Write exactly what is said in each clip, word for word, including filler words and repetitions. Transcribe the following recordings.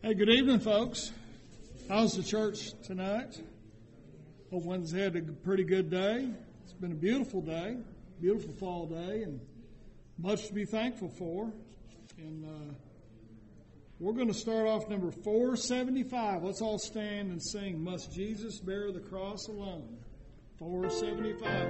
Hey, good evening, folks. How's the church tonight? Hope one's had a pretty good day. It's been a beautiful day, beautiful fall day, and much to be thankful for. And uh, we're going to start off number four seventy-five. Let's all stand and sing, "Must Jesus Bear the Cross Alone?" four seventy-five.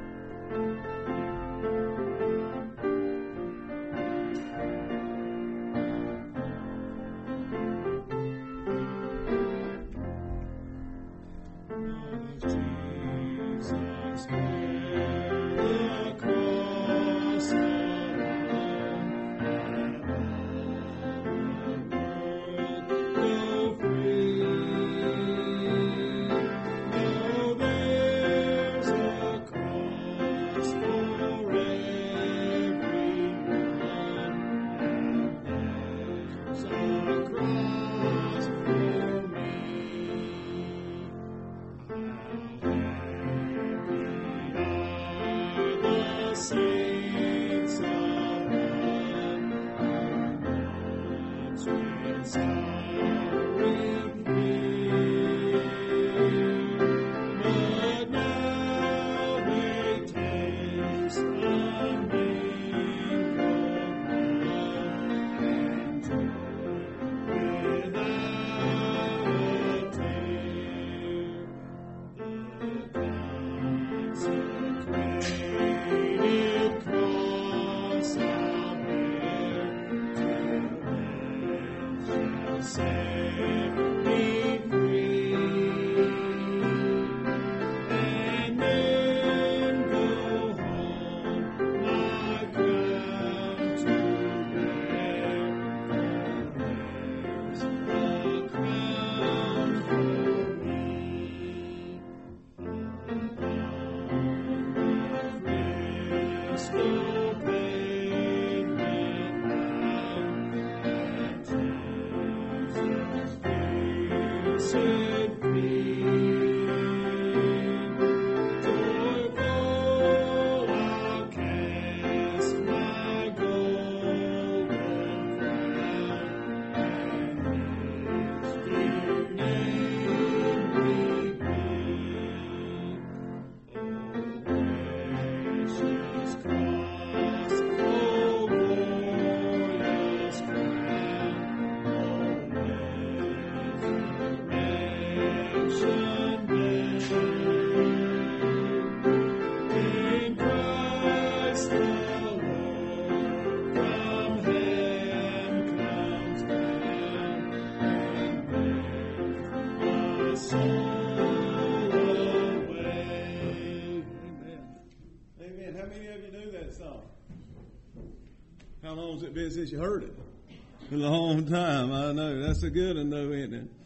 How long's it been since you heard it? A long time, I know. That's a good one, though, isn't it?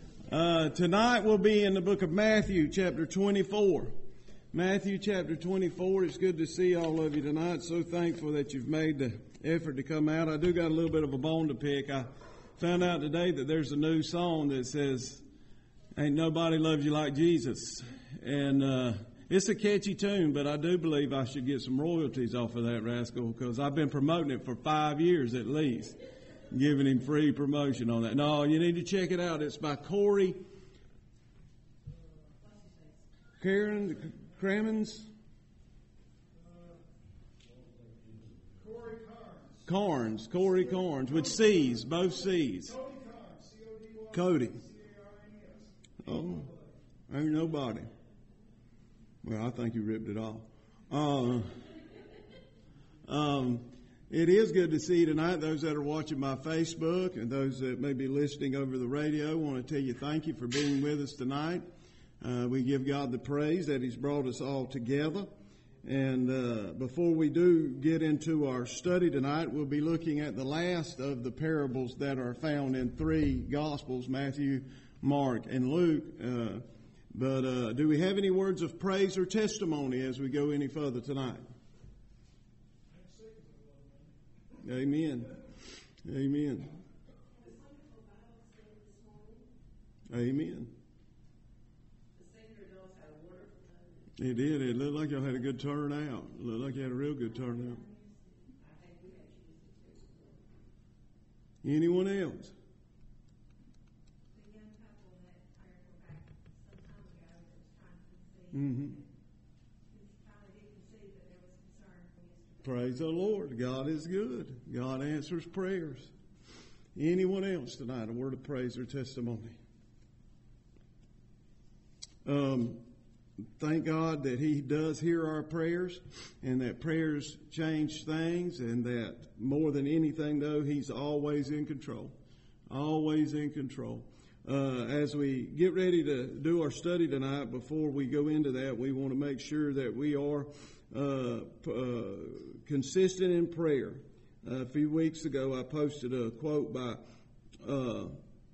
Uh, tonight we'll be in the book of Matthew, chapter twenty-four. Matthew, chapter twenty-four. It's good to see all of you tonight. So thankful that you've made the effort to come out. I do got a little bit of a bone to pick. I found out today that there's a new song that says, "Ain't nobody loves you like Jesus." And, uh, it's a catchy tune, but I do believe I should get some royalties off of that rascal because I've been promoting it for five years at least, giving him free promotion on that. No, you need to check it out. It's by Corey Karen Cramons. Corey Carnes. Carnes, Corey Carnes, with C's, both C's. Cody Carnes, C O D Y. Cody. Oh, ain't nobody. Well, I think you ripped it off. Uh, um, it is good to see you tonight. Those that are watching my Facebook and those that may be listening over the radio, I want to tell you thank you for being with us tonight. Uh, we give God the praise that He's brought us all together. And uh, before we do get into our study tonight, we'll be looking at the last of the parables that are found in three Gospels, Matthew, Mark, and Luke. Uh, But uh, do we have any words of praise or testimony as we go any further tonight? Amen. Amen. Amen. It did. It looked like y'all had a good turnout. It looked like you had a real good turnout. Anyone else? Mm-hmm. Praise the Lord. God is good. God answers prayers. Anyone else tonight, a word of praise or testimony? Um, thank God that He does hear our prayers and that prayers change things, and that more than anything, though, He's always in control. Always in control. Uh, as we get ready to do our study tonight, before we go into that, we want to make sure that we are uh, uh, consistent in prayer. Uh, a few weeks ago, I posted a quote by uh,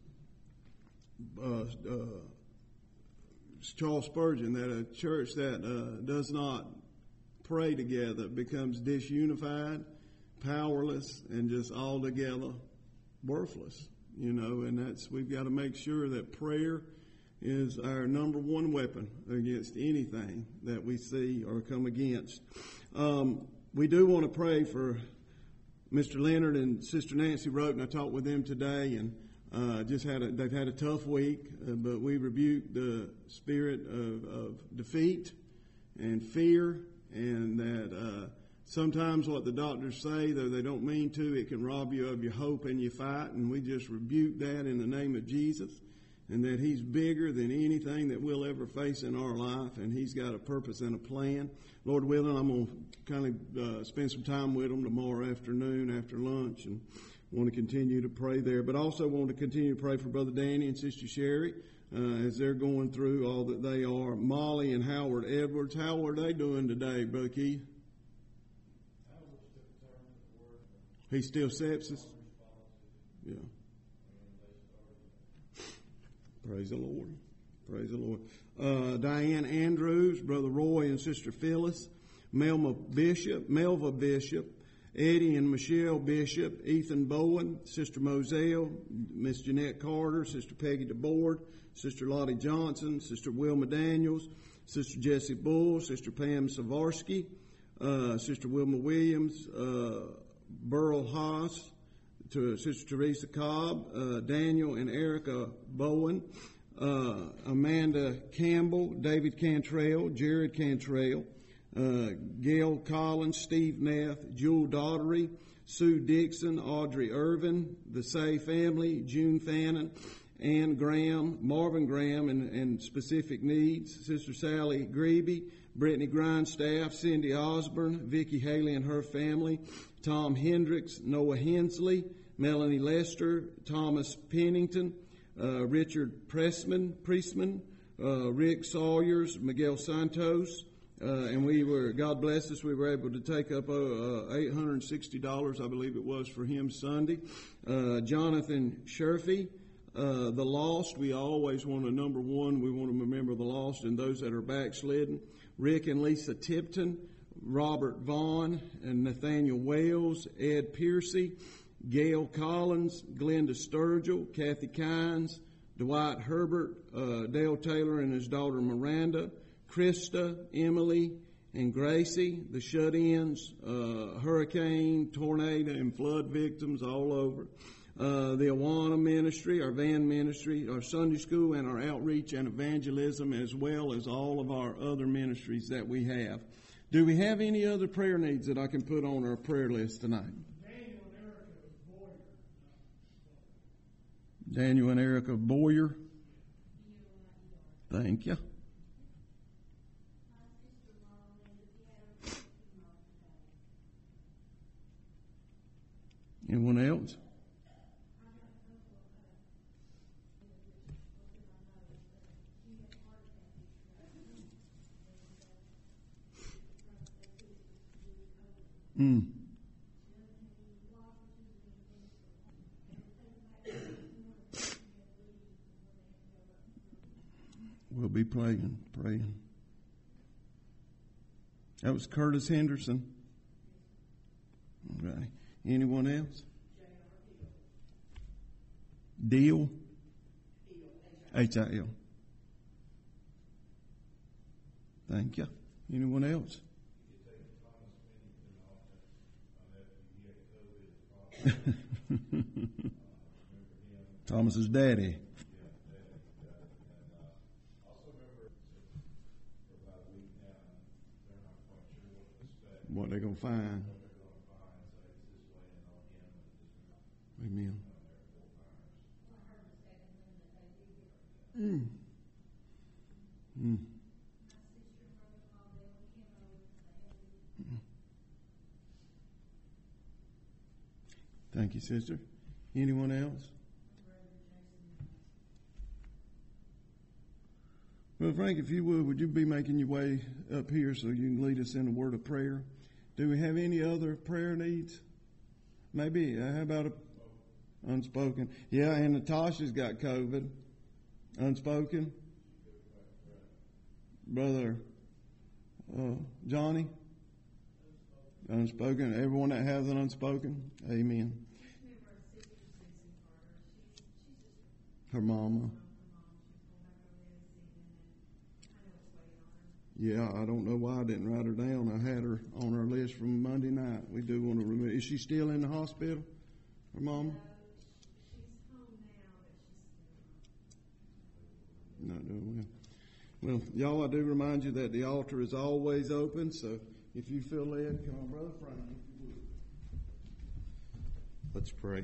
uh, uh, Charles Spurgeon, that a church that uh, does not pray together becomes disunified, powerless, and just altogether worthless. You know, and that's, we've got to make sure that prayer is our number one weapon against anything that we see or come against. Um, we do want to pray for Mister Leonard and Sister Nancy wrote, and I talked with them today, and uh, just had a, they've had a tough week, uh, but we rebuke the spirit of, of defeat and fear, and that uh, sometimes what the doctors say, though they don't mean to, it can rob you of your hope in your fight, and we just rebuke that in the name of Jesus, and that He's bigger than anything that we'll ever face in our life, and He's got a purpose and a plan. Lord willing, I'm going to kind of uh, spend some time with them tomorrow afternoon after lunch, and want to continue to pray there. But also want to continue to pray for Brother Danny and Sister Sherry uh, as they're going through all that they are. Molly and Howard Edwards, how are they doing today, Brother Keith? He still sepsis? Yeah. Praise the Lord. Praise the Lord. Uh, Diane Andrews, Brother Roy and Sister Phyllis, Melma Bishop, Melva Bishop, Eddie and Michelle Bishop, Ethan Bowen, Sister Moselle, Miss Jeanette Carter, Sister Peggy DeBoard, Sister Lottie Johnson, Sister Wilma Daniels, Sister Jessie Bull, Sister Pam Savarsky, uh, Sister Wilma Williams, uh, Burl Haas, to Sister Teresa Cobb, uh, Daniel and Erica Bowen, uh, Amanda Campbell, David Cantrell, Jared Cantrell, uh, Gail Collins, Steve Neff, Jewel Daughtery, Sue Dixon, Audrey Irvin, the Say family, June Fannin, Ann Graham, Marvin Graham, and, and specific needs, Sister Sally Grebe, Brittany Grindstaff, Cindy Osborne, Vicki Haley and her family, Tom Hendricks, Noah Hensley, Melanie Lester, Thomas Pennington, uh, Richard Pressman, Priestman, uh, Rick Sawyers, Miguel Santos, uh, and we were, God bless us, we were able to take up uh, uh, eight hundred sixty dollars, I believe it was, for him Sunday. Uh, Jonathan Sherfy, uh, the lost, we always want to, number one, we want to remember the lost and those that are backslidden. Rick and Lisa Tipton, Robert Vaughn and Nathaniel Wales, Ed Piercy, Gail Collins, Glenda Sturgill, Kathy Kynes, Dwight Herbert, uh, Dale Taylor and his daughter Miranda, Krista, Emily, and Gracie, the shut-ins, uh, hurricane, tornado, and flood victims all over. Uh, the Awana ministry, our van ministry, our Sunday school, and our outreach and evangelism, as well as all of our other ministries that we have. Do we have any other prayer needs that I can put on our prayer list tonight? Daniel and Erica Boyer. Thank you. Anyone else? Mm. We'll be praying, praying. That was Curtis Henderson. Okay. Anyone else? Deal? H I L. Thank you. Anyone else? Thomas's daddy. what they're going to find. Amen. Mm. Mm. Thank you, sister. Anyone else? Well, Frank, if you would, would you be making your way up here so you can lead us in a word of prayer? Do we have any other prayer needs? Maybe. Uh, how about a unspoken? Yeah, and Natasha's got COVID. Unspoken. Brother uh, Johnny. Unspoken. Everyone that has an unspoken. Amen. Her mama. Yeah, I don't know why I didn't write her down. I had her on our list from Monday night. We do want to remember. Is she still in the hospital? Her mama? Not doing well. Well, y'all, I do remind you that the altar is always open, so if you feel led, come on, Brother Frank, if you would. Let's pray.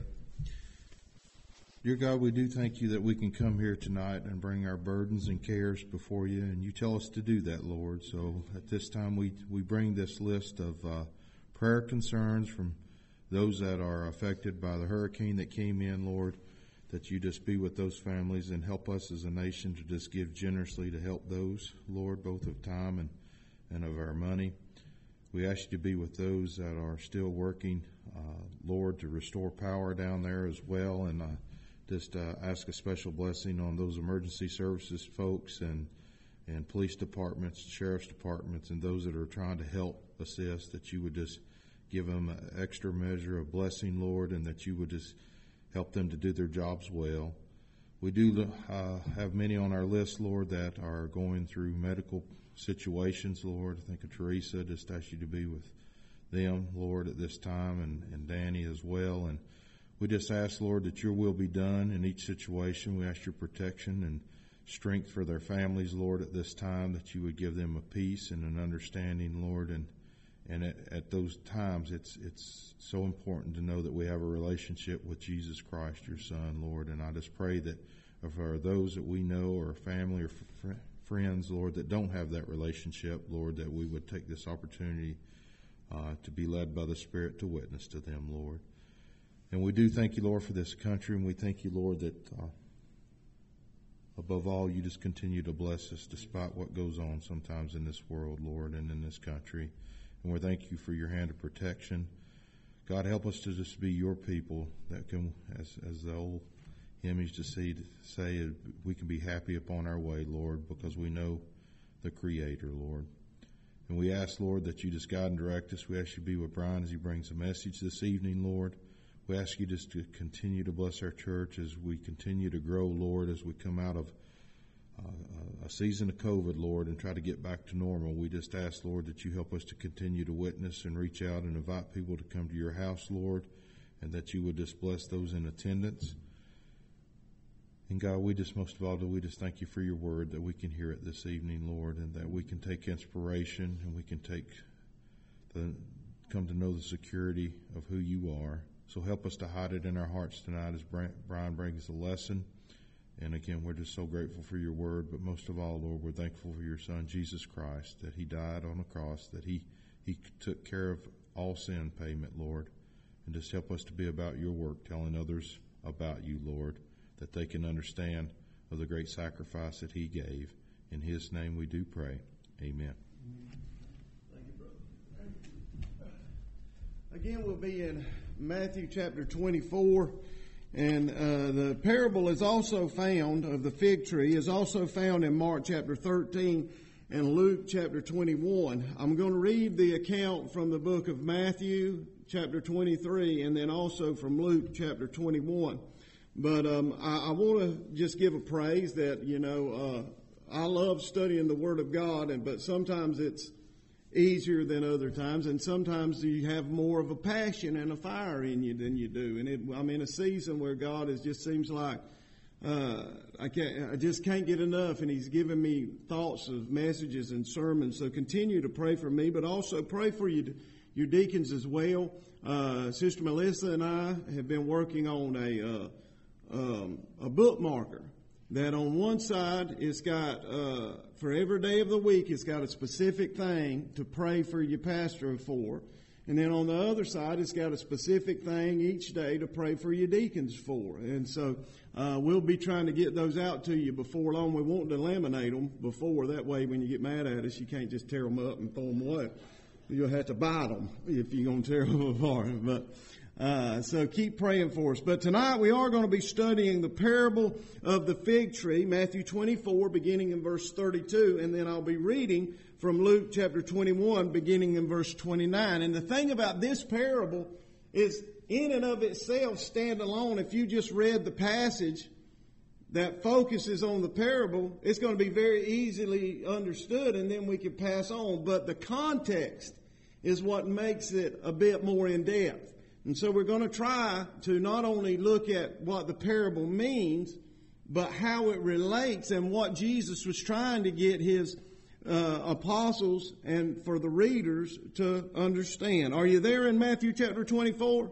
Dear God, we do thank you that we can come here tonight and bring our burdens and cares before you, and you tell us to do that, Lord. So at this time, we, we bring this list of uh, prayer concerns from those that are affected by the hurricane that came in, Lord, that you just be with those families and help us as a nation to just give generously to help those, Lord, both of time and, and of our money. We ask you to be with those that are still working, uh, Lord, to restore power down there as well, and uh, just uh, ask a special blessing on those emergency services folks and and police departments, sheriff's departments, and those that are trying to help assist, that you would just give them an extra measure of blessing, Lord, and that you would just help them to do their jobs well. We do uh, have many on our list, Lord, that are going through medical situations, Lord. I think of Teresa. Just ask you to be with them, Lord, at this time, and, and Danny as well. And we just ask, Lord, that your will be done in each situation. We ask your protection and strength for their families, Lord, at this time, that you would give them a peace and an understanding, Lord. And and at, at those times, it's it's so important to know that we have a relationship with Jesus Christ, your Son, Lord. And I just pray that for those that we know or family or fr- friends, Lord, that don't have that relationship, Lord, that we would take this opportunity uh, to be led by the Spirit to witness to them, Lord. And we do thank you, Lord, for this country, and we thank you, Lord, that uh, above all, you just continue to bless us despite what goes on sometimes in this world, Lord, and in this country. And we thank you for your hand of protection. God, help us to just be your people that can, as as the old hymn used to say, say, we can be happy upon our way, Lord, because we know the Creator, Lord. And we ask, Lord, that you just guide and direct us. We ask you to be with Brian as he brings a message this evening, Lord. We ask you just to continue to bless our church as we continue to grow, Lord, as we come out of uh, a season of COVID, Lord, and try to get back to normal. We just ask, Lord, that you help us to continue to witness and reach out and invite people to come to your house, Lord, and that you would just bless those in attendance. And God, we just most of all do we just thank you for your word, that we can hear it this evening, Lord, and that we can take inspiration and we can take the come to know the security of who you are. So help us to hide it in our hearts tonight as Brian brings the lesson. And again, we're just so grateful for your word. But most of all, Lord, we're thankful for your Son, Jesus Christ, that he died on the cross, that he, he took care of all sin payment, Lord. And just help us to be about your work, telling others about you, Lord, that they can understand of the great sacrifice that he gave. In his name we do pray. Amen. Thank you, brother. Again, we'll be in Matthew chapter twenty-four, and uh, the parable is also found of the fig tree is also found in Mark chapter thirteen and Luke chapter twenty-one. I'm going to read the account from the book of Matthew chapter twenty-three and then also from Luke chapter twenty-one. But um, I, I want to just give a praise that, you know, uh, I love studying the Word of God, and but sometimes it's easier than other times, and sometimes you have more of a passion and a fire in you than you do. And it, I'm in a season where God is just seems like uh, I can't, I just can't get enough, and He's given me thoughts of messages and sermons. So continue to pray for me, but also pray for you, to, your deacons as well. Uh, Sister Melissa and I have been working on a, uh, um, a bookmarker that on one side it's got, uh, for every day of the week, it's got a specific thing to pray for your pastor for. And then on the other side, it's got a specific thing each day to pray for your deacons for. And so uh, we'll be trying to get those out to you before long. We want to laminate them before. That way, when you get mad at us, you can't just tear them up and throw them away. You'll have to bite them if you're going to tear them apart. But uh, so keep praying for us. But tonight we are going to be studying the parable of the fig tree, Matthew twenty-four, beginning in verse thirty-two. And then I'll be reading from Luke chapter twenty-one, beginning in verse twenty-nine. And the thing about this parable is, in and of itself, stand alone. If you just read the passage that focuses on the parable, it's going to be very easily understood, and then we can pass on. But the context is what makes it a bit more in depth. And so we're going to try to not only look at what the parable means, but how it relates and what Jesus was trying to get his Uh, apostles and for the readers to understand. Are you there in Matthew chapter twenty-four?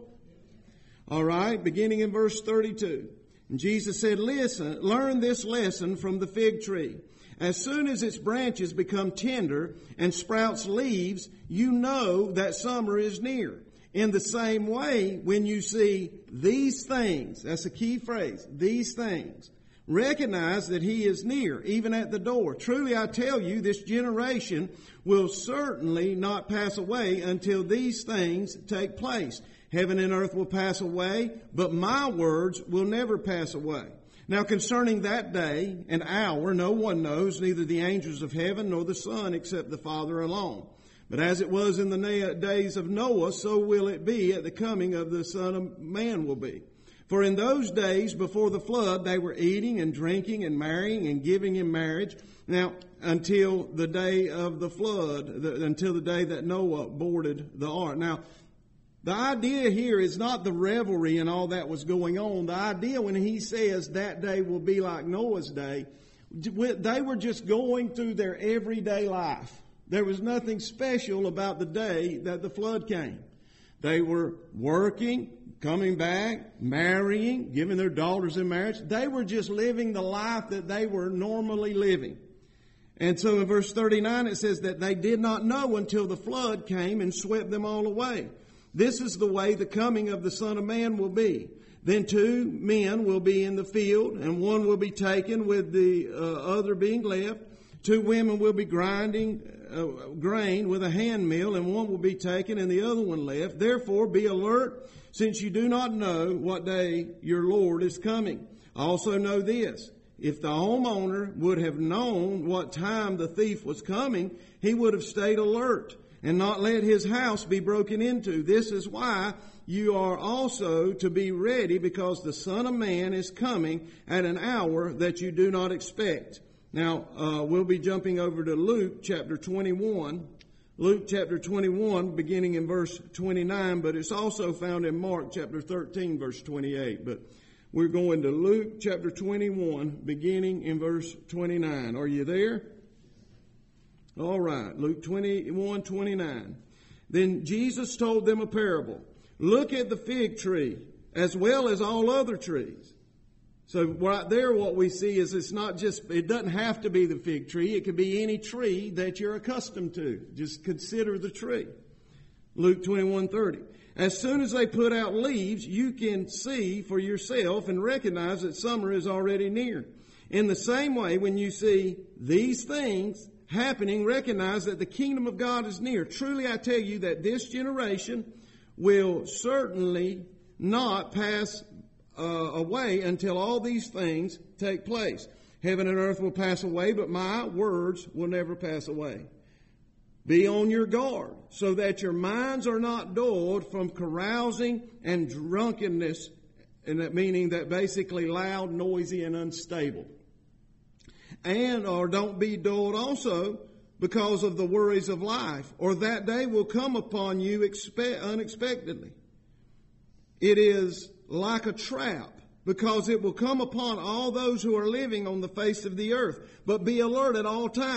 All right, beginning in verse thirty-two. And Jesus said, "Listen, learn this lesson from the fig tree. As soon as its branches become tender and sprouts leaves, you know that summer is near. In the same way, when you see these things," that's a key phrase, these things, "recognize that he is near, even at the door. Truly I tell you, this generation will certainly not pass away until these things take place. Heaven and earth will pass away, but my words will never pass away. Now concerning that day and hour, no one knows, neither the angels of heaven nor the Son, except the Father alone. But as it was in the days of Noah, so will it be at the coming of the Son of Man will be. For in those days before the flood, they were eating and drinking and marrying and giving in marriage. Now, until the day of the flood, the, until the day that Noah boarded the ark. Now, the idea here is not the revelry and all that was going on. The idea when he says that day will be like Noah's day, they were just going through their everyday life. There was nothing special about the day that the flood came. They were working, coming back, marrying, giving their daughters in marriage. They were just living the life that they were normally living. And so in verse thirty-nine it says that they did not know until the flood came and swept them all away. This is the way the coming of the Son of Man will be. Then two men will be in the field, and one will be taken with the uh, other being left. Two women will be grinding uh, grain with a hand mill, and one will be taken and the other one left. Therefore be alert, since you do not know what day your Lord is coming. Also know this, if the homeowner would have known what time the thief was coming, he would have stayed alert and not let his house be broken into. This is why you are also to be ready, because the Son of Man is coming at an hour that you do not expect. Now, uh, we'll be jumping over to Luke chapter twenty-one. Luke chapter twenty-one, beginning in verse twenty-nine, but it's also found in Mark chapter thirteen, verse twenty-eight. But we're going to Luke chapter twenty-one, beginning in verse twenty-nine. Are you there? All right, Luke twenty-one, twenty-nine. Then Jesus told them a parable. Look at the fig tree, as well as all other trees. So right there what we see is it's not just, it doesn't have to be the fig tree. It could be any tree that you're accustomed to. Just consider the tree. Luke twenty-one, thirty. As soon as they put out leaves, you can see for yourself and recognize that summer is already near. In the same way, when you see these things happening, recognize that the kingdom of God is near. Truly I tell you that this generation will certainly not pass Uh, away until all these things take place. Heaven and earth will pass away, but my words will never pass away. Be on your guard, so that your minds are not dulled from carousing and drunkenness, and that meaning that basically loud, noisy, and unstable. And or don't be dulled also because of the worries of life, or that day will come upon you expe- unexpectedly. It is like a trap, because it will come upon all those who are living on the face of the earth. But be alert at all times.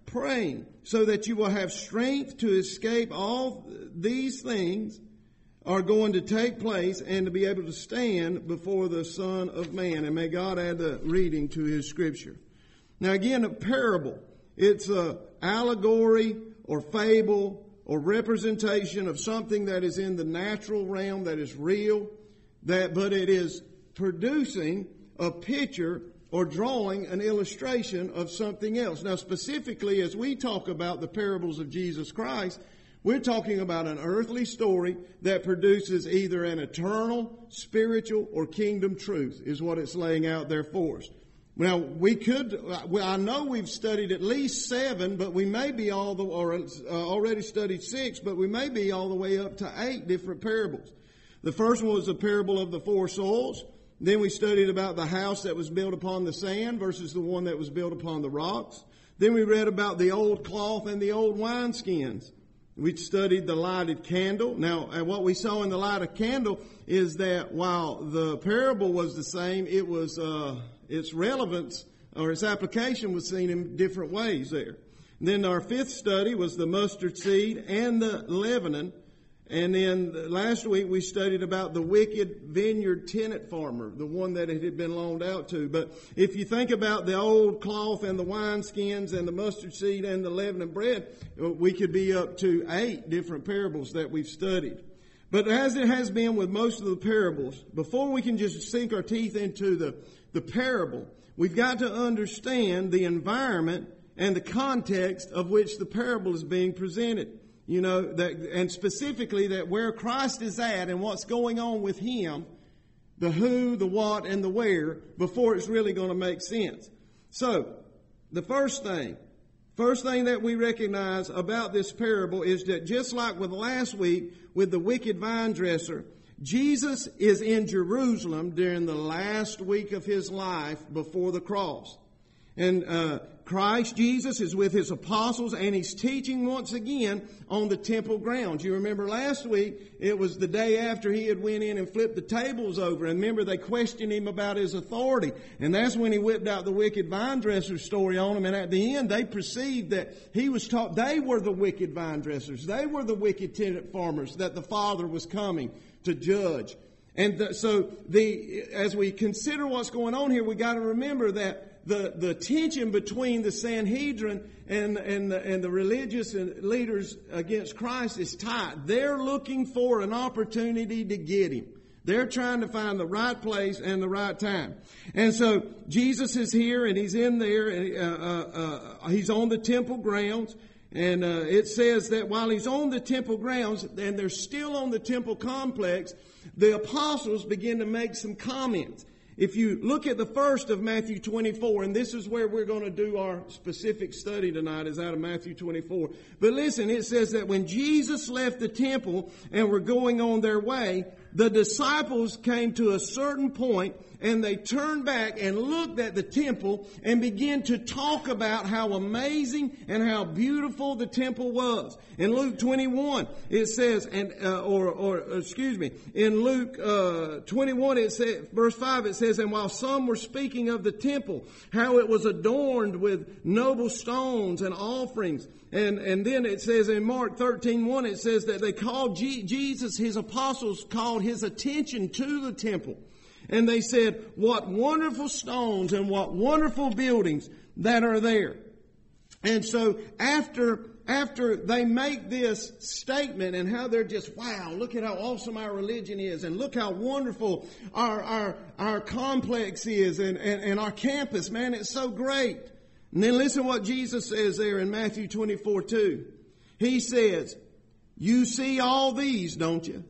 praying, so that you will have strength to escape all these things are going to take place and to be able to stand before the Son of Man. And may God add the reading to His Scripture. Now again, a parable. It's a allegory or fable or representation of something that is in the natural realm, that is real, that but it is producing a picture or drawing an illustration of something else. Now specifically, as we talk about the parables of Jesus Christ, we're talking about an earthly story that produces either an eternal, spiritual, or kingdom truth, is what it's laying out there for us. Now, we could, well, I know we've studied at least seven, but we may be all the, or uh, already studied six, but we may be all the way up to eight different parables. The first one was the parable of the four soils. Then we studied about the house that was built upon the sand versus the one that was built upon the rocks. Then we read about the old cloth and the old wineskins. We studied the lighted candle. Now, and what we saw in the lighted candle is that while the parable was the same, it was uh, its relevance or its application was seen in different ways there. And then our fifth study was the mustard seed and the leavening. And then last week we studied about the wicked vineyard tenant farmer, the one that it had been loaned out to. But if you think about the old cloth and the wineskins and the mustard seed and the leavened bread, we could be up to eight different parables that we've studied. But as it has been with most of the parables, before we can just sink our teeth into the, the parable, we've got to understand the environment and the context of which the parable is being presented. You know, that, and specifically that where Christ is at and what's going on with Him, the who, the what, and the where, before it's really going to make sense. So, the first thing, first thing that we recognize about this parable is that just like with last week with the wicked vine dresser, Jesus is in Jerusalem during the last week of His life before the cross. And uh Christ Jesus is with His apostles and He's teaching once again on the temple grounds. You remember last week, it was the day after He had went in and flipped the tables over. And remember, they questioned Him about His authority. And that's when He whipped out the wicked vine dresser story on them. And at the end, they perceived that He was taught, they were the wicked vine dressers. They were the wicked tenant farmers that the Father was coming to judge. And the, so the, as we consider what's going on here, we got to remember that the, the tension between the Sanhedrin and, and, the, and the religious leaders against Christ is tight. They're looking for an opportunity to get Him. They're trying to find the right place and the right time. And so Jesus is here and He's in there. And, uh, uh, uh, he's on the temple grounds. And uh, it says that while He's on the temple grounds and they're still on the temple complex, the apostles begin to make some comments. If you look at the first of Matthew twenty-four, and this is where we're going to do our specific study tonight, is out of Matthew twenty-four. But listen, it says that when Jesus left the temple and were going on their way, the disciples came to a certain point and they turned back and looked at the temple and began to talk about how amazing and how beautiful the temple was. In Luke twenty-one, it says, and uh, or, or excuse me, in Luke uh, twenty-one, it says, verse five, it says, and while some were speaking of the temple, how it was adorned with noble stones and offerings. And, and then it says in Mark thirteen one, it says that they called G- Jesus, His apostles called His attention to the temple. And they said, what wonderful stones and what wonderful buildings that are there. And so after, after they make this statement and how they're just, wow, look at how awesome our religion is and look how wonderful our, our, our complex is and, and, and our campus, man, it's so great. And then listen what Jesus says there in Matthew twenty-four two. He says, you see all these, don't you?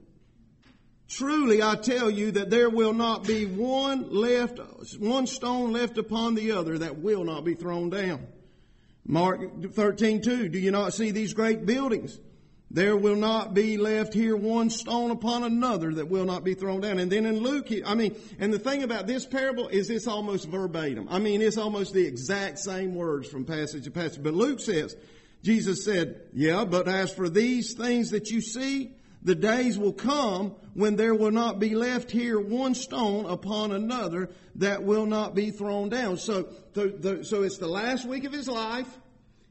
Truly, I tell you that there will not be one left, one stone left upon the other that will not be thrown down. Mark thirteen two, do you not see these great buildings? There will not be left here one stone upon another that will not be thrown down. And then in Luke, I mean, and the thing about this parable is it's almost verbatim. I mean, it's almost the exact same words from passage to passage. But Luke says, Jesus said, yeah, but as for these things that you see, the days will come when there will not be left here one stone upon another that will not be thrown down. So, the, the, so it's the last week of His life.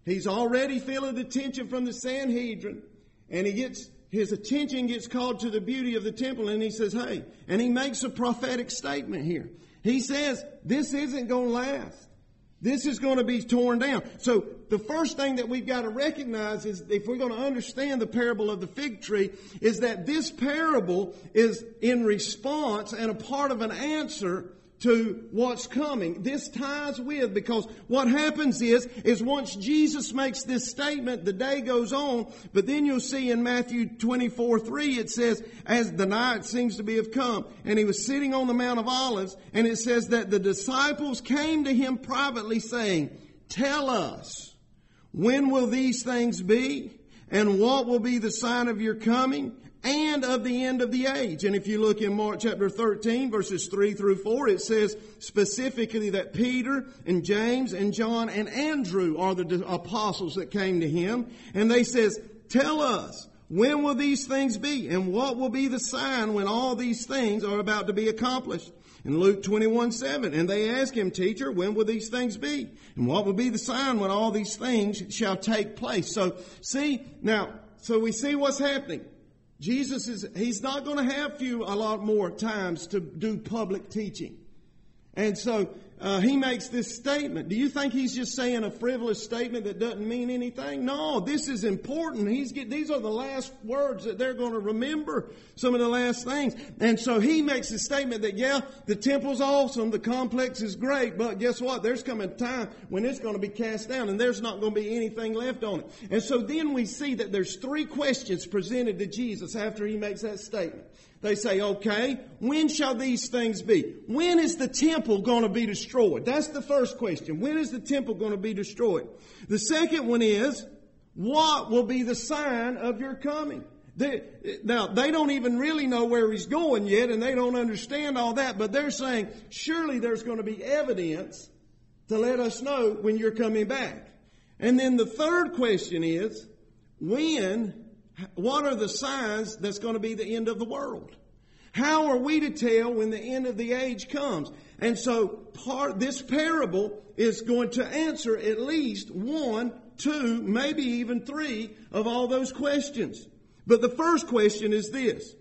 He's already feeling attention from the Sanhedrin, and he gets his attention gets called to the beauty of the temple, and he says, hey, and he makes a prophetic statement here. He says, this isn't going to last. This is going to be torn down. So the first thing that we've got to recognize is, if we're going to understand the parable of the fig tree, is that this parable is in response and a part of an answer to what's coming. This ties with, because what happens is, is once Jesus makes this statement, the day goes on, but then you'll see in Matthew twenty-four three, it says, as the night seems to be have come, and he was sitting on the Mount of Olives, and it says that the disciples came to him privately saying, tell us, when will these things be? And what will be the sign of your coming and of the end of the age? And if you look in Mark chapter thirteen, verses three through four, it says specifically that Peter and James and John and Andrew are the apostles that came to him. And they says, tell us, when will these things be? And what will be the sign when all these things are about to be accomplished? In Luke twenty-one seven, and they ask him, teacher, when will these things be? And what will be the sign when all these things shall take place? So, see, now, so we see what's happening. Jesus is, he's not going to have few, a lot more times to do public teaching. And so, uh, he makes this statement. Do you think he's just saying a frivolous statement that doesn't mean anything? No, this is important. He's get, these are the last words that they're going to remember, some of the last things. And so he makes a statement that, yeah, the temple's awesome, the complex is great, but guess what? There's coming a time when it's going to be cast down and there's not going to be anything left on it. And so then we see that there's three questions presented to Jesus after he makes that statement. They say, okay, when shall these things be? When is the temple going to be destroyed? That's the first question. When is the temple going to be destroyed? The second one is, what will be the sign of your coming? They, now, they don't even really know where he's going yet, and they don't understand all that, but they're saying, surely there's going to be evidence to let us know when you're coming back. And then the third question is, when... what are the signs that's going to be the end of the world? How are we to tell when the end of the age comes? And so part, this parable is going to answer at least one, two, maybe even three of all those questions. But the first question is this: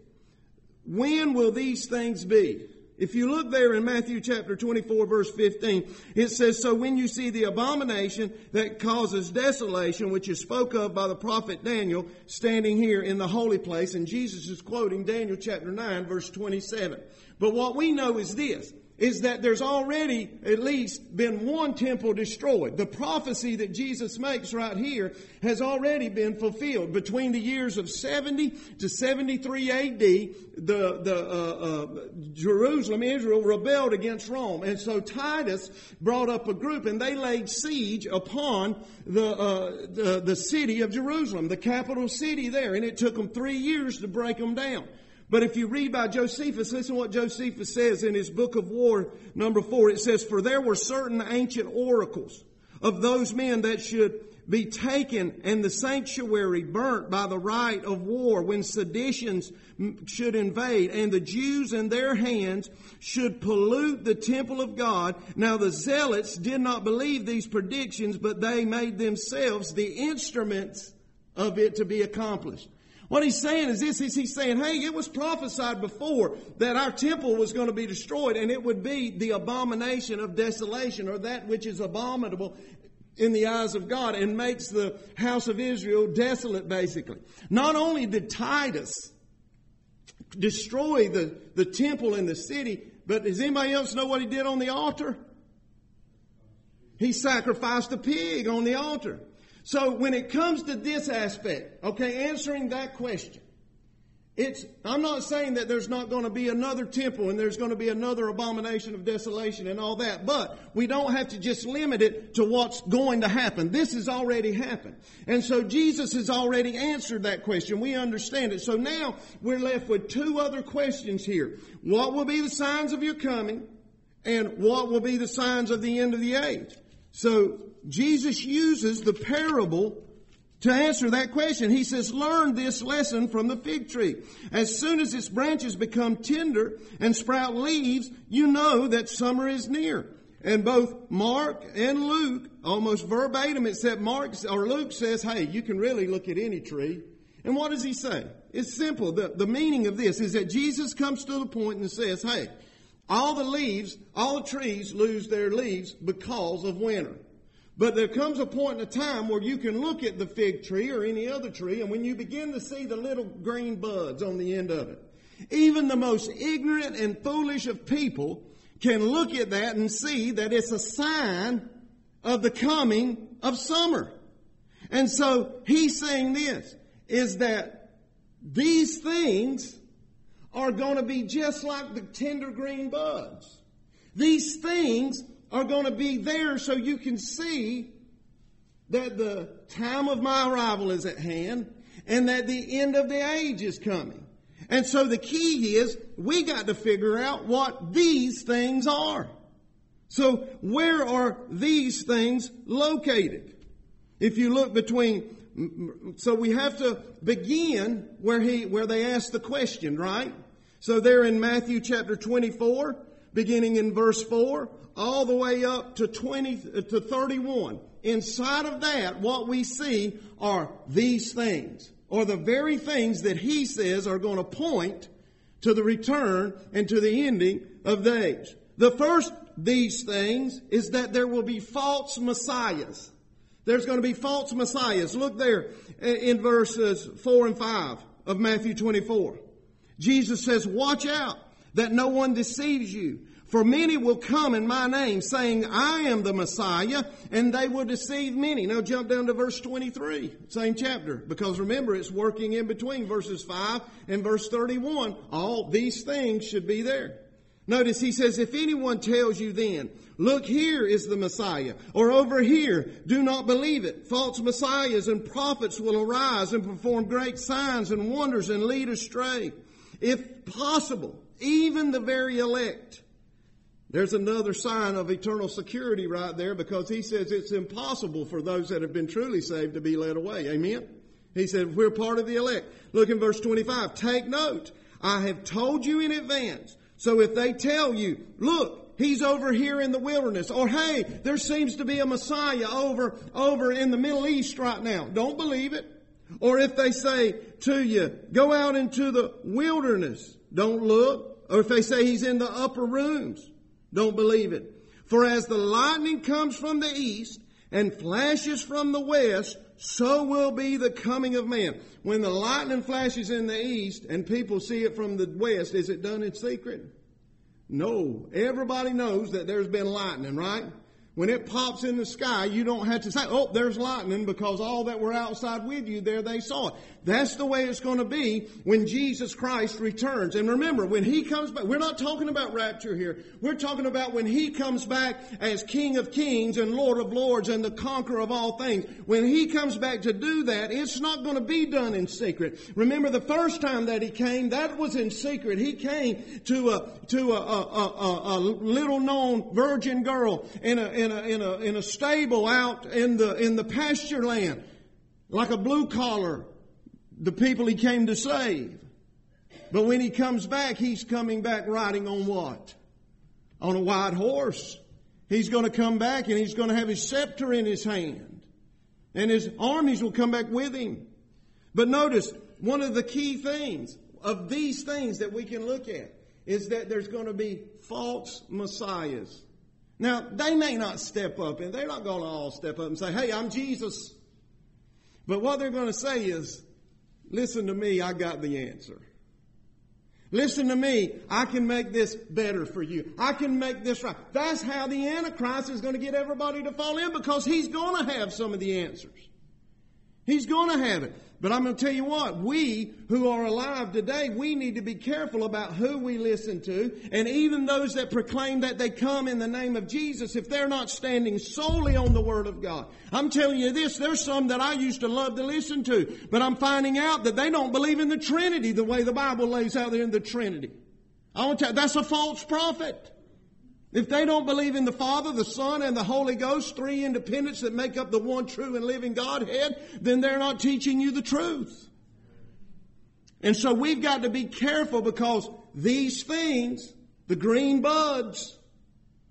when will these things be? If you look there in Matthew chapter twenty-four, verse fifteen, it says, so when you see the abomination that causes desolation, which is spoke of by the prophet Daniel, standing here in the holy place, and Jesus is quoting Daniel chapter nine, verse twenty-seven. But what we know is this, is that there's already at least been one temple destroyed. The prophecy that Jesus makes right here has already been fulfilled. Between the years of seventy to seventy-three A D, the, the uh, uh, Jerusalem, Israel, rebelled against Rome. And so Titus brought up a group, and they laid siege upon the, uh, the, the city of Jerusalem, the capital city there. And it took them three years to break them down. But if you read by Josephus, listen to what Josephus says in his book of war, number four. It says, for there were certain ancient oracles of those men that should be taken and the sanctuary burnt by the right of war when seditions should invade, and the Jews in their hands should pollute the temple of God. Now the zealots did not believe these predictions, but they made themselves the instruments of it to be accomplished. What he's saying is this, is he's saying, hey, it was prophesied before that our temple was going to be destroyed, and it would be the abomination of desolation, or that which is abominable in the eyes of God and makes the house of Israel desolate, basically. Not only did Titus destroy the, the temple and the city, but does anybody else know what he did on the altar? He sacrificed a pig on the altar. So when it comes to this aspect, okay, answering that question, it's, I'm not saying that there's not going to be another temple and there's going to be another abomination of desolation and all that, but we don't have to just limit it to what's going to happen. This has already happened. And so Jesus has already answered that question. We understand it. So now we're left with two other questions here. What will be the signs of your coming, and what will be the signs of the end of the age? So Jesus uses the parable to answer that question. He says, learn this lesson from the fig tree. As soon as its branches become tender and sprout leaves, you know that summer is near. And both Mark and Luke, almost verbatim, except Mark or Luke says, hey, you can really look at any tree. And what does he say? It's simple. The, the meaning of this is that Jesus comes to the point and says, hey, all the leaves, all the trees lose their leaves because of winter. But there comes a point in a time where you can look at the fig tree or any other tree, and when you begin to see the little green buds on the end of it, even the most ignorant and foolish of people can look at that and see that it's a sign of the coming of summer. And so he's saying this, is that these things are going to be just like the tender green buds. These things are going to be there so you can see that the time of my arrival is at hand and that the end of the age is coming. And so the key is we got to figure out what these things are. So where are these things located? If you look between, so we have to begin where he, where they ask the question, right? So they're in Matthew chapter twenty-four, beginning in verse four, all the way up to twenty to thirty-one. Inside of that, what we see are these things, or the very things that he says are going to point to the return and to the ending of days. The first these things is that there will be false messiahs. There's going to be false messiahs. Look there in verses four and five of Matthew twenty-four. Jesus says, watch out that no one deceives you. For many will come in my name saying, I am the Messiah, and they will deceive many. Now jump down to verse twenty-three, same chapter, because remember it's working in between verses five and verse thirty-one. All these things should be there. Notice he says, if anyone tells you then, look, here is the Messiah, or over here, do not believe it. False messiahs and prophets will arise and perform great signs and wonders and lead astray, if possible, even the very elect. There's another sign of eternal security right there, because he says it's impossible for those that have been truly saved to be led away. Amen? He said, we're part of the elect. Look in verse twenty-five. Take note. I have told you in advance. So if they tell you, look, he's over here in the wilderness, or hey, there seems to be a Messiah over, over in the Middle East right now, don't believe it. Or if they say to you, go out into the wilderness, don't look. Or if they say he's in the upper rooms, don't believe it. For as the lightning comes from the east and flashes from the west, so will be the coming of man. When the lightning flashes in the east and people see it from the west, is it done in secret? No. Everybody knows that there's been lightning, right? When it pops in the sky, you don't have to say, oh, there's lightning, because all that were outside with you there, they saw it. That's the way it's going to be when Jesus Christ returns. And remember, when he comes back, we're not talking about rapture here. We're talking about when he comes back as King of Kings and Lord of Lords and the conqueror of all things. When he comes back to do that, it's not going to be done in secret. Remember, the first time that he came, that was in secret. He came to a, to a, a, a, a little known virgin girl in a, in a, in a, in a stable out in the, in the pasture land, like a blue collar, the people he came to save. But when he comes back, he's coming back riding on what? On a white horse. He's going to come back and he's going to have his scepter in his hand. And his armies will come back with him. But notice, one of the key things of these things that we can look at is that there's going to be false messiahs. Now, they may not step up, and they're not going to all step up and say, hey, I'm Jesus. But what they're going to say is, listen to me, I got the answer. Listen to me, I can make this better for you. I can make this right. That's how the Antichrist is going to get everybody to fall in, because he's going to have some of the answers. He's going to have it. But I'm going to tell you what, we who are alive today, we need to be careful about who we listen to. And even those that proclaim that they come in the name of Jesus, if they're not standing solely on the Word of God. I'm telling you this, there's some that I used to love to listen to, but I'm finding out that they don't believe in the Trinity the way the Bible lays out there in the Trinity. I want to tell you, that's a false prophet. If they don't believe in the Father, the Son, and the Holy Ghost, three independents that make up the one true and living Godhead, then they're not teaching you the truth. And so we've got to be careful, because these things, the green buds,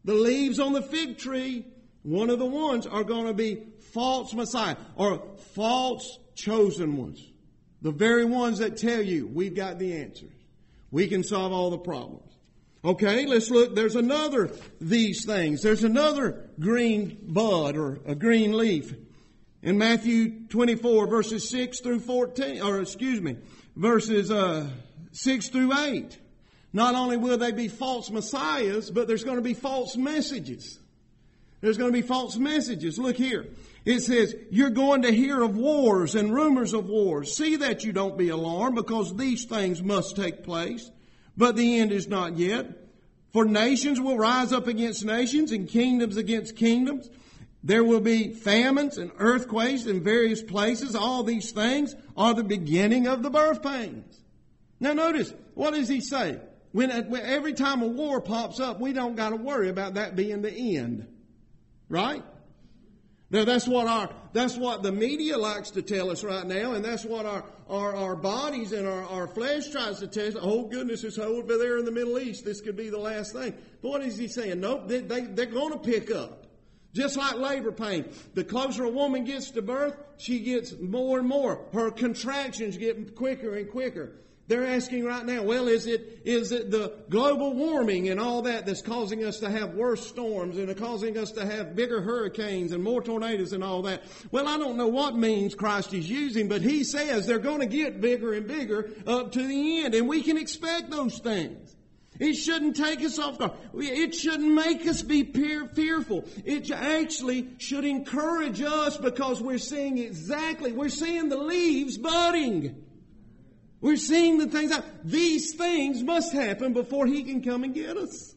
The leaves on the fig tree, one of the ones are going to be false Messiah or false chosen ones. The very ones that tell you we've got the answers. We can solve all the problems. Okay, let's look. There's another these things. There's another green bud or a green leaf. In Matthew twenty-four, verses six through fourteen, or excuse me, verses uh, six through eight. Not only will they be false messiahs, but there's going to be false messages. There's going to be false messages. Look here. It says, you're going to hear of wars and rumors of wars. See that you don't be alarmed, because these things must take place. But the end is not yet. For nations will rise up against nations and kingdoms against kingdoms. There will be famines and earthquakes in various places. All these things are the beginning of the birth pains. Now notice, what does he say? When, when every time a war pops up, we don't got to worry about that being the end. Right? Now that's what our, that's what the media likes to tell us right now, and that's what our, our, our bodies and our, our flesh tries to tell us. Oh goodness, it's over there in the Middle East. This could be the last thing. But what is he saying? Nope, they, they, they're going to pick up. Just like labor pain. The closer a woman gets to birth, she gets more and more. Her contractions get quicker and quicker. They're asking right now, well, is it is it the global warming and all that that's causing us to have worse storms and causing us to have bigger hurricanes and more tornadoes and all that? Well, I don't know what means Christ is using, but he says they're going to get bigger and bigger up to the end, and we can expect those things. It shouldn't take us off guard. It shouldn't make us be fearful. It actually should encourage us, because we're seeing exactly, we're seeing the leaves budding. We're seeing the things out. These things must happen before he can come and get us.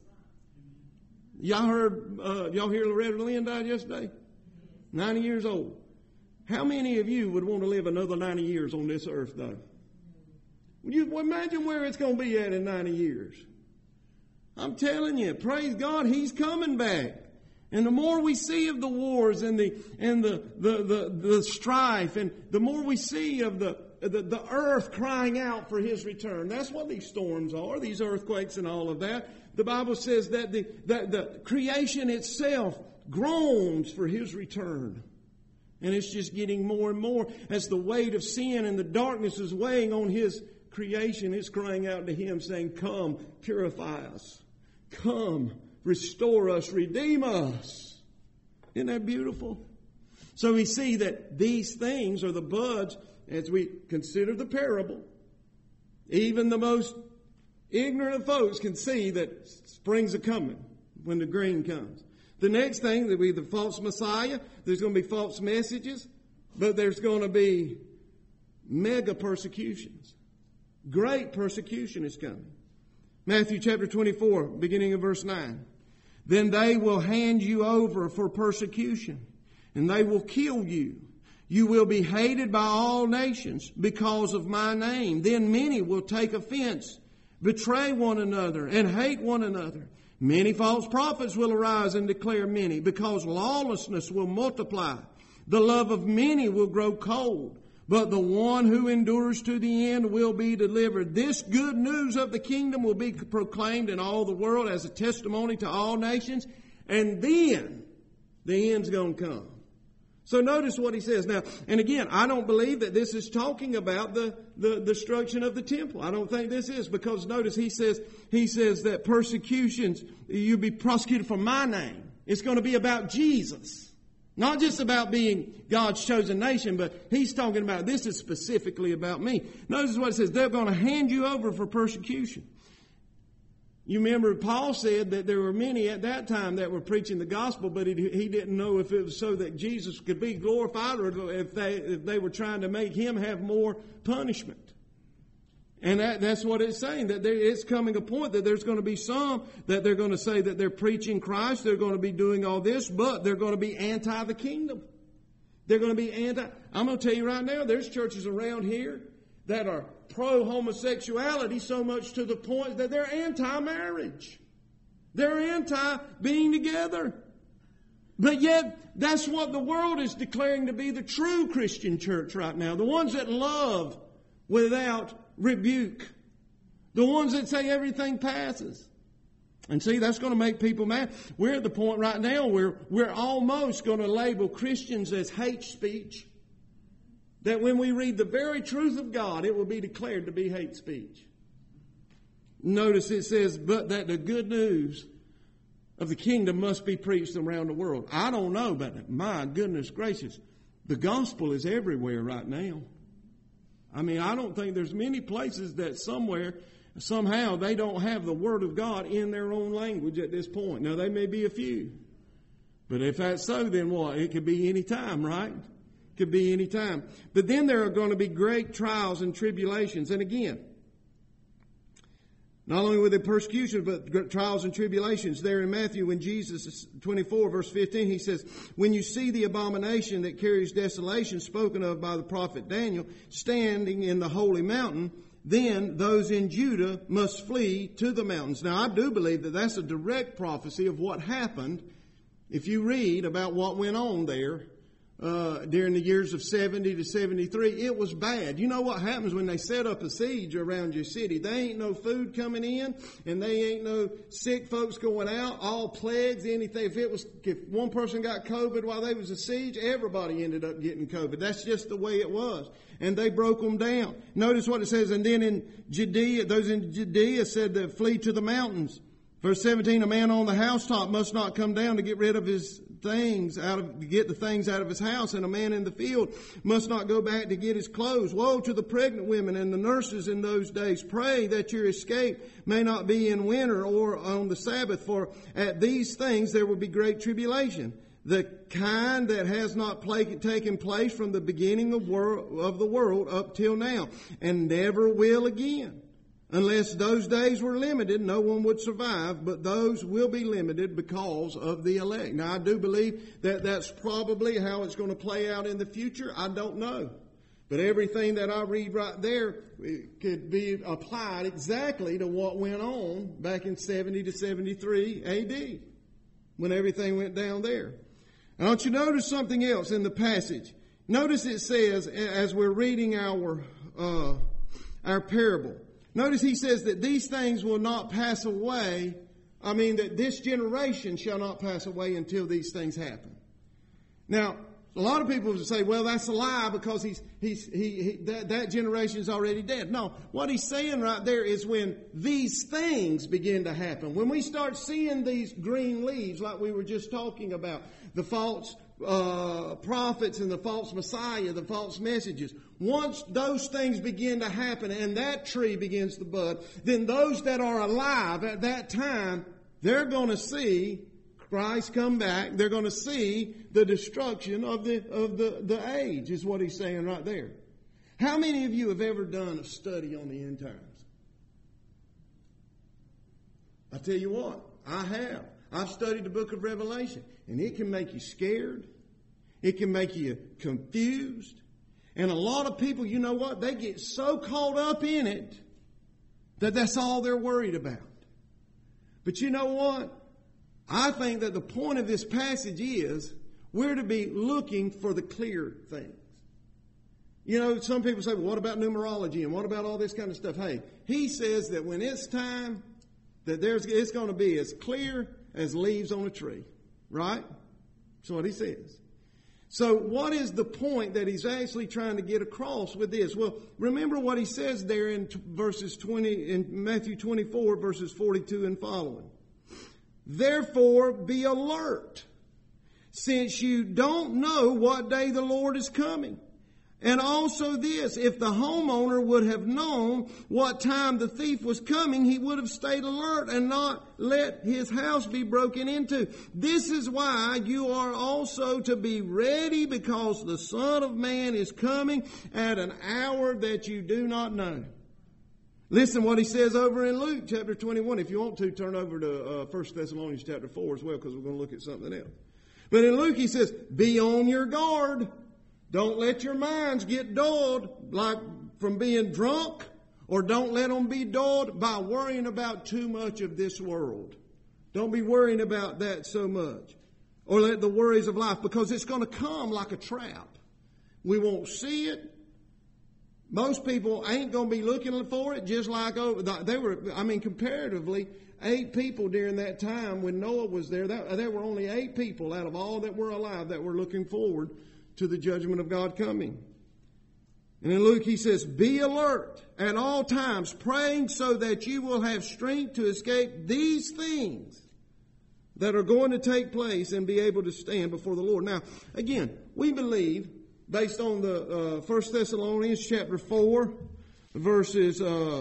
Y'all heard, uh, y'all hear Loretta Lynn died yesterday? ninety years old. How many of you would want to live another ninety years on this earth, though? You imagine where it's going to be at in ninety years. I'm telling you, praise God, he's coming back. And the more we see of the wars and the and the the the, the strife, and the more we see of the The, the earth crying out for his return. That's what these storms are, these earthquakes and all of that. The Bible says that the, that the creation itself groans for his return. And it's just getting more and more as the weight of sin and the darkness is weighing on his creation. It's crying out to him saying, come, purify us. Come, restore us, redeem us. Isn't that beautiful? So we see that these things are the buds. As we consider the parable, even the most ignorant of folks can see that spring's a coming when the green comes. The next thing, there'll be the false Messiah. There's going to be false messages, but there's going to be mega persecutions. Great persecution is coming. Matthew chapter twenty-four, beginning of verse nine. Then they will hand you over for persecution, and they will kill you. You will be hated by all nations because of my name. Then many will take offense, betray one another, and hate one another. Many false prophets will arise and declare many, because lawlessness will multiply. The love of many will grow cold, but the one who endures to the end will be delivered. This good news of the kingdom will be proclaimed in all the world as a testimony to all nations, and then the end's going to come. So notice what he says. Now, and again, I don't believe that this is talking about the, the destruction of the temple. I don't think this is, because notice he says, he says that persecutions, you'll be prosecuted for my name. It's going to be about Jesus. Not just about being God's chosen nation, but he's talking about, this is specifically about me. Notice what it says, they're going to hand you over for persecution. You remember Paul said that there were many at that time that were preaching the gospel, but he, he didn't know if it was so that Jesus could be glorified, or if they, if they were trying to make him have more punishment. And that, that's what it's saying, that there, it's coming a point that there's going to be some that they're going to say that they're preaching Christ, they're going to be doing all this, but they're going to be anti the kingdom. They're going to be anti. I'm going to tell you right now, there's churches around here that are pro-homosexuality so much to the point that they're anti-marriage. They're anti-being together. But yet, that's what the world is declaring to be the true Christian church right now. The ones that love without rebuke. The ones that say everything passes. And see, that's going to make people mad. We're at the point right now where we're almost going to label Christians as hate speech. That when we read the very truth of God, it will be declared to be hate speech. Notice it says, but that the good news of the kingdom must be preached around the world. I don't know, but my goodness gracious, the gospel is everywhere right now. I mean, I don't think there's many places that somewhere, somehow, they don't have the Word of God in their own language at this point. Now, there may be a few. But if that's so, then what? It could be any time, right? It could be any time. But then there are going to be great trials and tribulations. And again, not only with the persecution, but trials and tribulations. There in Matthew, when Jesus, twenty-four, verse fifteen, he says, when you see the abomination that carries desolation spoken of by the prophet Daniel standing in the holy mountain, then those in Judah must flee to the mountains. Now, I do believe that that's a direct prophecy of what happened. If you read about what went on there, Uh, during the years of seventy to seventy-three, it was bad. You know what happens when they set up a siege around your city? They ain't no food coming in, and they ain't no sick folks going out, all plagues, anything. If it was, if one person got COVID while they was a siege, everybody ended up getting COVID. That's just the way it was. And they broke them down. Notice what it says, and then in Judea, those in Judea said to flee to the mountains. Verse seventeen, a man on the housetop must not come down to get rid of his things out of, to get the things out of his house, and a man in the field must not go back to get his clothes. Woe to the pregnant women and the nurses in those days. Pray that your escape may not be in winter or on the Sabbath, for at these things there will be great tribulation, the kind that has not play, taken place from the beginning of, wor- of the world up till now, and never will again. Unless those days were limited, no one would survive, but those will be limited because of the elect. Now, I do believe that that's probably how it's going to play out in the future. I don't know. But everything that I read right there could be applied exactly to what went on back in seventy to seventy-three A D, when everything went down there. I want you to notice something else in the passage. Notice it says, as we're reading our uh, our parable, notice he says that these things will not pass away. I mean, that this generation shall not pass away until these things happen. Now, a lot of people say, well, that's a lie because he's, he's, he, he that, that generation is already dead. No, what he's saying right there is when these things begin to happen, when we start seeing these green leaves like we were just talking about, the false uh, prophets and the false Messiah, the false messages, once those things begin to happen and that tree begins to bud, then those that are alive at that time, they're going to see Christ come back. They're going to see the destruction of the of the, the age, is what he's saying right there. How many of you have ever done a study on the end times? I tell you what, I have. I've studied the book of Revelation, and it can make you scared. It can make you confused. And a lot of people, you know what, they get so caught up in it that that's all they're worried about. But you know what? I think that the point of this passage is we're to be looking for the clear things. You know, some people say, well, what about numerology and what about all this kind of stuff? Hey, he says that when it's time, that there's it's going to be as clear as leaves on a tree. Right? That's what he says. So what is the point that he's actually trying to get across with this? Well, remember what he says there in t- verses twenty, in Matthew twenty-four, verses forty-two and following. Therefore, be alert, since you don't know what day the Lord is coming. And also this, if the homeowner would have known what time the thief was coming, he would have stayed alert and not let his house be broken into. This is why you are also to be ready, because the Son of Man is coming at an hour that you do not know. Listen what he says over in Luke chapter twenty-one. If you want to, turn over to uh, First Thessalonians chapter four as well, because we're going to look at something else. But in Luke he says, be on your guard. Don't let your minds get dulled like from being drunk, or don't let them be dulled by worrying about too much of this world. Don't be worrying about that so much. Or let the worries of life, because it's going to come like a trap. We won't see it. Most people ain't going to be looking for it, just like over, they were, I mean, comparatively, eight people during that time when Noah was there. That, there were only eight people out of all that were alive that were looking forward to the judgment of God coming. And in Luke he says, be alert at all times, praying so that you will have strength to escape these things that are going to take place and be able to stand before the Lord. Now, again, we believe, based on the uh, First Thessalonians chapter four, verses uh,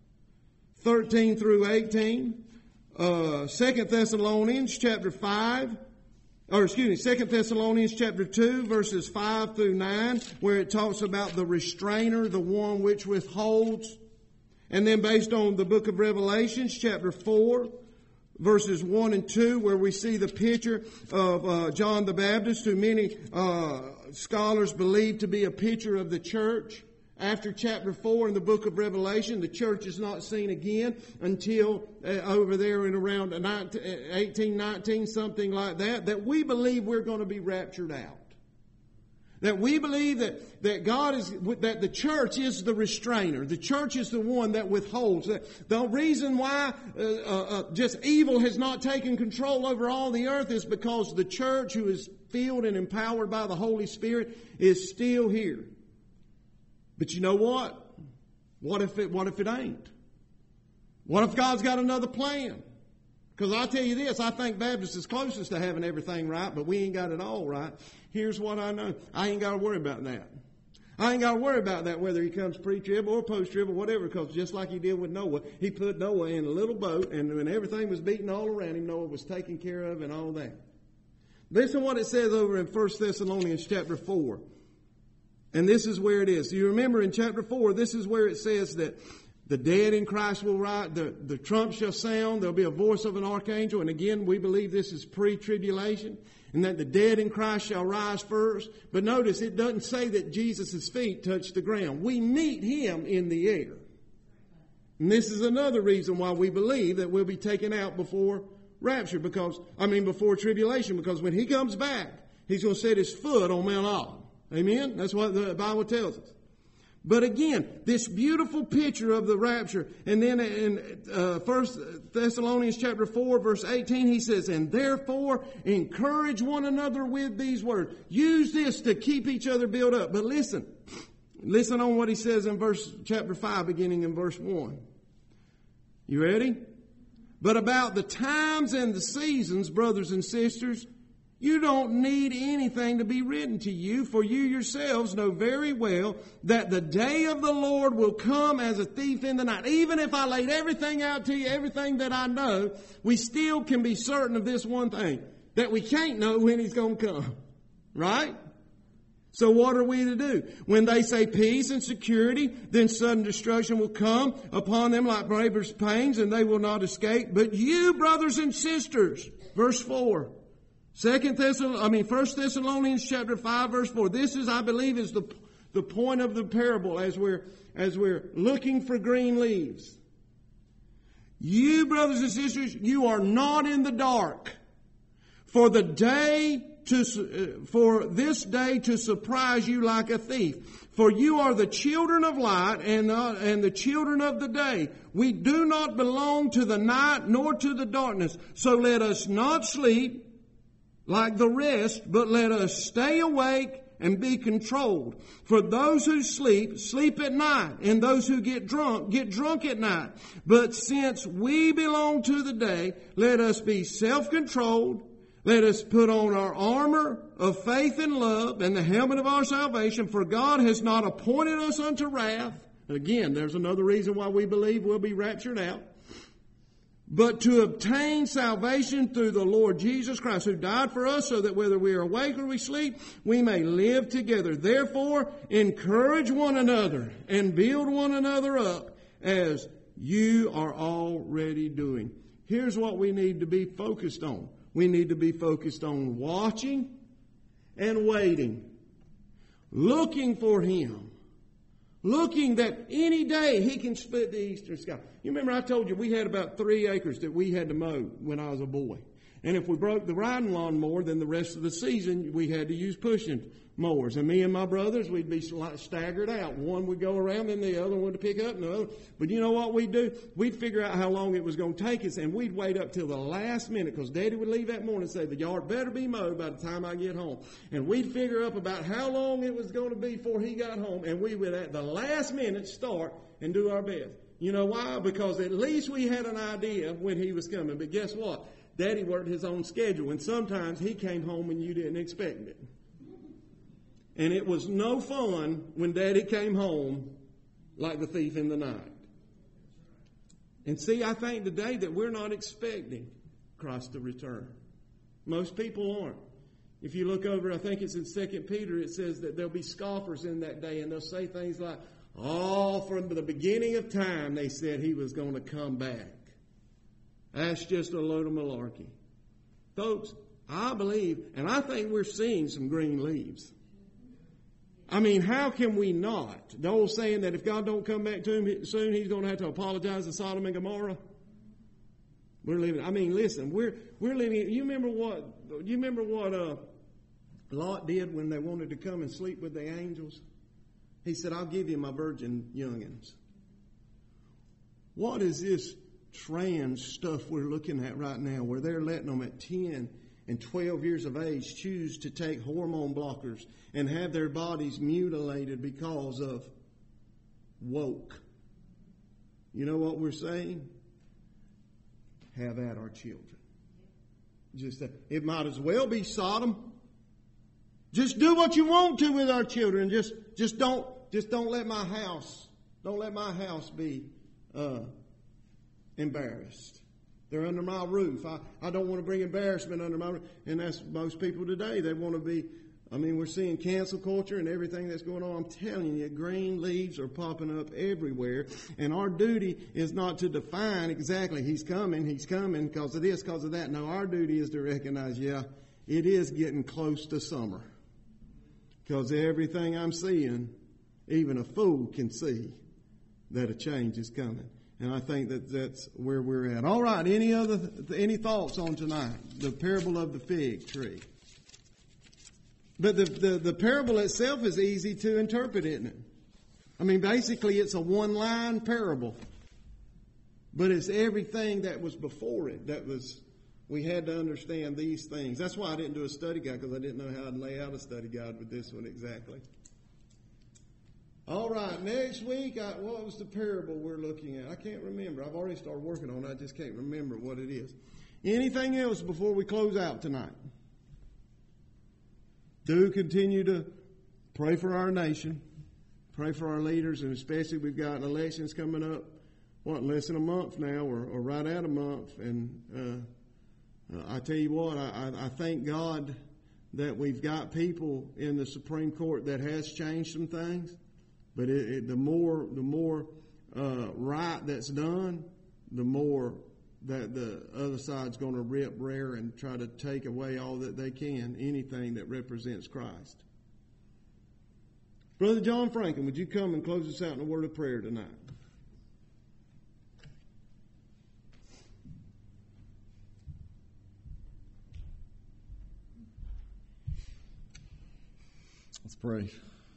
thirteen through eighteen, uh, Second Thessalonians chapter five, or excuse me, Second Thessalonians chapter two, verses five through nine, where it talks about the restrainer, the one which withholds. And then based on the book of Revelations chapter four, verses one and two, where we see the picture of uh, John the Baptist, who many uh, scholars believe to be a picture of the church. After chapter four in the book of Revelation, the church is not seen again until uh, over there in around eighteen nineteen, something like that, that we believe we're going to be raptured out. That we believe that, that God is, that the church is the restrainer. The church is the one that withholds. The reason why uh, uh, just evil has not taken control over all the earth is because the church, who is filled and empowered by the Holy Spirit, is still here. But you know what? What if it, what if it ain't? What if God's got another plan? Because I'll tell you this, I think Baptist is closest to having everything right, but we ain't got it all right. Here's what I know. I ain't got to worry about that. I ain't got to worry about that, whether he comes pre-trib or post-trib or whatever, because just like he did with Noah, he put Noah in a little boat, and when everything was beaten all around him, Noah was taken care of and all that. Listen to what it says over in First Thessalonians chapter four. And this is where it is. You remember in chapter four, this is where it says that the dead in Christ will rise, the, the trump shall sound, there'll be a voice of an archangel. And again, we believe this is pre-tribulation, and that the dead in Christ shall rise first. But notice, it doesn't say that Jesus' feet touch the ground. We meet him in the air. And this is another reason why we believe that we'll be taken out before rapture, because, I mean, before tribulation, because when he comes back, he's going to set his foot on Mount Olive. Amen? That's what the Bible tells us. But again, this beautiful picture of the rapture. And then in uh, First Thessalonians chapter four, verse eighteen, he says, and therefore encourage one another with these words. Use this to keep each other built up. But listen, listen on what he says in verse chapter five, beginning in verse one. You ready? But about the times and the seasons, brothers and sisters, you don't need anything to be written to you, for you yourselves know very well that the day of the Lord will come as a thief in the night. Even if I laid everything out to you, everything that I know, we still can be certain of this one thing, that we can't know when he's going to come. Right? So what are we to do? When they say peace and security, then sudden destruction will come upon them like labor's pains, and they will not escape. But you, brothers and sisters, verse four, Second Thessalonians, I mean, First Thessalonians chapter five, verse four. This is, I believe, is the the point of the parable as we're as we're looking for green leaves. You, brothers and sisters, you are not in the dark, for the day to uh, for this day to surprise you like a thief. For you are the children of light and uh, and the children of the day. We do not belong to the night nor to the darkness. So let us not sleep like the rest, but let us stay awake and be controlled. For those who sleep, sleep at night, and those who get drunk, get drunk at night. But since we belong to the day, let us be self-controlled. Let us put on our armor of faith and love and the helmet of our salvation, for God has not appointed us unto wrath. Again, there's another reason why we believe we'll be raptured out. But to obtain salvation through the Lord Jesus Christ, who died for us, so that whether we are awake or we sleep, we may live together. Therefore, encourage one another and build one another up as you are already doing. Here's what we need to be focused on. We need to be focused on watching and waiting, looking for him. Looking that any day he can split the eastern sky. You remember I told you we had about three acres that we had to mow when I was a boy. And if we broke the riding lawnmower, then the rest of the season we had to use pushing mowers. And me and my brothers, we'd be staggered out. One would go around and the other one would pick up and the other. But you know what we'd do? We'd figure out how long it was going to take us, and we'd wait up till the last minute, because Daddy would leave that morning and say, the yard better be mowed by the time I get home. And we'd figure up about how long it was going to be before he got home, and we would at the last minute start and do our best. You know why? Because at least we had an idea when he was coming. But guess what? Daddy worked his own schedule, and sometimes he came home when you didn't expect it. And it was no fun when Daddy came home like the thief in the night. And see, I think today that we're not expecting Christ to return. Most people aren't. If you look over, I think it's in Second Peter, it says that there'll be scoffers in that day, and they'll say things like, oh, from the beginning of time, they said he was going to come back. That's just a load of malarkey. Folks, I believe, and I think we're seeing some green leaves. I mean, how can we not? The old saying that if God don't come back to him soon, he's going to have to apologize to Sodom and Gomorrah. We're living. I mean, listen, we're we're living. You remember what? You remember what uh, Lot did when they wanted to come and sleep with the angels? He said, "I'll give you my virgin youngins." What is this trans stuff we're looking at right now, where they're letting them at ten and twelve years of age choose to take hormone blockers and have their bodies mutilated because of woke? You know what we're saying? Have at our children. Just that. It might as well be Sodom. Just do what you want to with our children. Just, just don't, just don't let my house, don't let my house be uh, embarrassed. They're under my roof. I, I don't want to bring embarrassment under my roof. And that's most people today. They want to be, I mean, we're seeing cancel culture and everything that's going on. I'm telling you, green leaves are popping up everywhere. And our duty is not to define exactly he's coming, he's coming because of this, because of that. No, our duty is to recognize, yeah, it is getting close to summer. Because everything I'm seeing, even a fool can see that a change is coming. And I think that that's where we're at. All right, any other any thoughts on tonight? The parable of the fig tree. But the, the, the parable itself is easy to interpret, isn't it? I mean, basically it's a one-line parable. But it's everything that was before it that was, we had to understand these things. That's why I didn't do a study guide, because I didn't know how to lay out a study guide with this one exactly. All right, next week, I, what was the parable we're looking at? I can't remember. I've already started working on it. I just can't remember what it is. Anything else before we close out tonight? Do continue to pray for our nation. Pray for our leaders, and especially we've got elections coming up, what, less than a month now, or, or right at a month. And uh, I tell you what, I, I thank God that we've got people in the Supreme Court that has changed some things. But it, it, the more the more uh, right that's done, the more that the other side's going to rip, rear, and try to take away all that they can, anything that represents Christ. Brother John Franklin, would you come and close us out in a word of prayer tonight? Let's pray.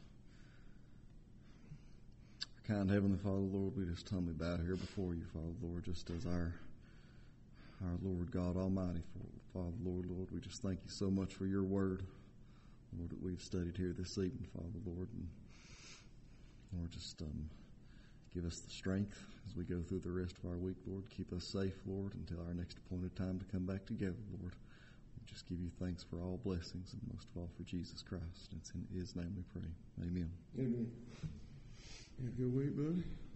Kind Heavenly Father, Lord, we just humbly bow here before you, Father, Lord, just as our our Lord God Almighty, Father, Lord, Lord, we just thank you so much for your word, Lord, that we've studied here this evening, Father, Lord, and Lord, just um, give us the strength as we go through the rest of our week, Lord. Keep us safe, Lord, until our next appointed time to come back together, Lord. We just give you thanks for all blessings, and most of all for Jesus Christ. It's in his name we pray. Amen. Amen. Have a good week, buddy.